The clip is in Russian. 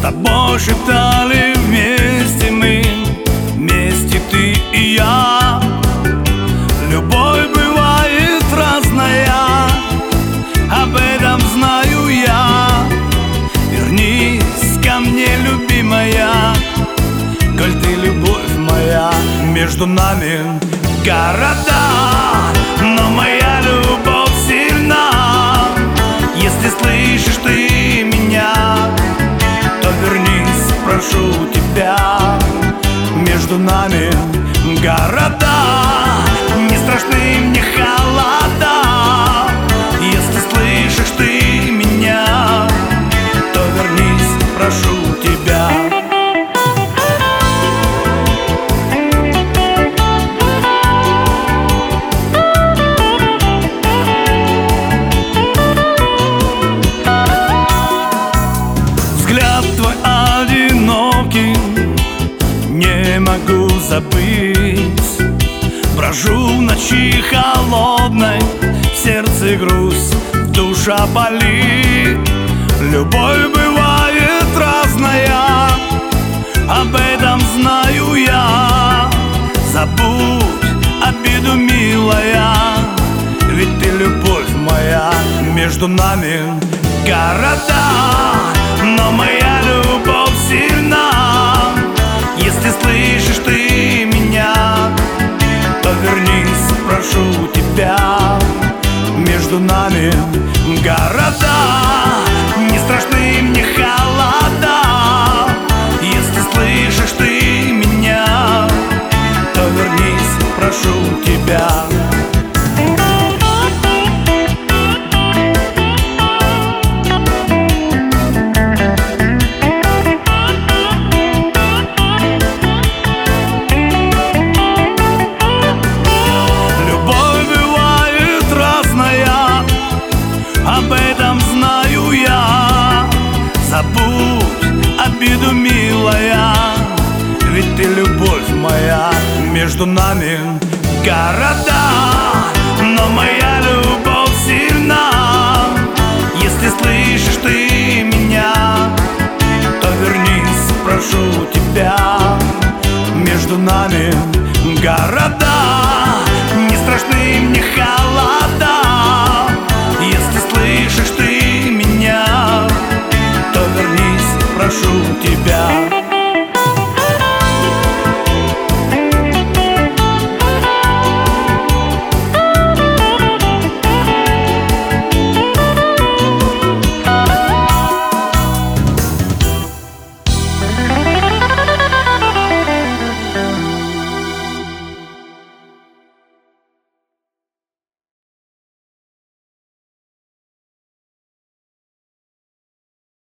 тобой шептали вместе мы, вместе ты и я. Любовь бывает разная, об этом знаю я. Вернись ко мне, любимая, коль ты любовь моя. Между нами города, но моя любовь сильна. Если слышишь ты меня, то вернись, прошу тебя. Между нами города, не страшны мне холода. Если слышишь ты меня, то вернись, прошу тебя. Взгляд твой одинокий не могу забыть. Брожу в ночи холодной, в сердце грусть, душа болит. Любовь бывает разная, об этом знаю я. Забудь обиду, милая, ведь ты любовь моя. Между нами города, но моя любовь сильна. Если слышишь ты меня, то вернись, прошу тебя. Между нами города, не страшны мне холода. Если слышишь ты меня, то вернись, прошу тебя. Об этом знаю я. Забудь обиду, милая, ведь ты любовь моя. Между нами города, но моя любовь сильна. Если слышишь ты меня, то вернись, прошу тебя. Между нами города,